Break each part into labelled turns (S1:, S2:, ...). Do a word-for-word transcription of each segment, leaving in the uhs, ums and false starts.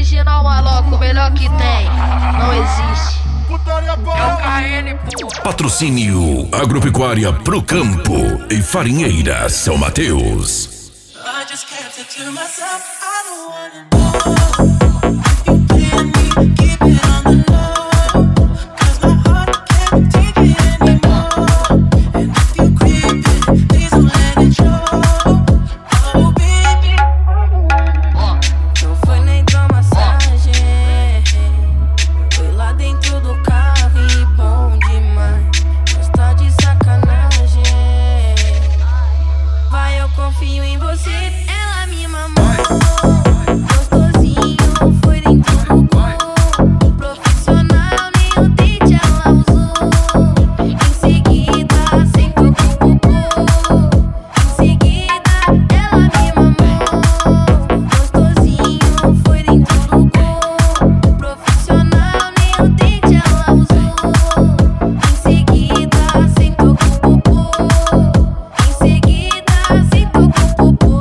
S1: Original maloco, o melhor que tem. Não existe.
S2: É o K N, pô.
S3: Patrocínio Agropecuária Pro Campo e Farinheira São Mateus.
S4: I just kept it to myself. I don't wanna know if you playing me, keep it on the low. 'Cause my heart can't take it anymore. And if you creep it, please don't let it show. Oh baby, não foi nem tua massagem, foi lá dentro do carro e bom demais. Mas tá de sacanagem. Vai, eu confio em você. Ela me mamou gostosinho, foi dentro do corpo. Profissional, nem o dente ela usou. Em seguida, sentou com o popô. Em seguida, ela me mamou gostosinho, foi dentro do corpo. Profissional, nem o dente ela usou. Em seguida, sentou com o popô. Em seguida, sentou com o popô.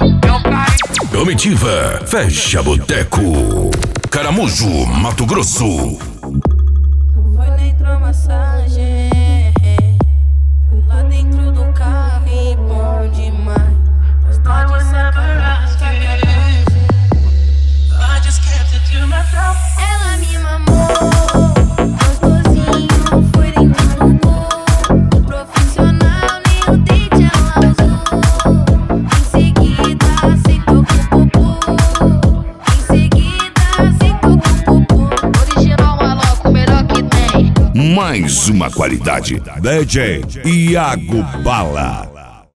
S3: Comitiva Fecha Boteco, Caramujo, Mato Grosso.
S4: Não foi nem tua massagem, foi lá dentro do carro e bom demais. Mas tá de sacanagem, sacanagem. I just kept it to myself. Ela me mamou gostosinho, foi dentro do corpo. Profissional, nem o dente ela usou. Em seguida, sentou com o popô. Em seguida, sentou com o popô.
S1: Original maloco, o melhor que tem.
S3: Mais uma qualidade. D J Iago Bala.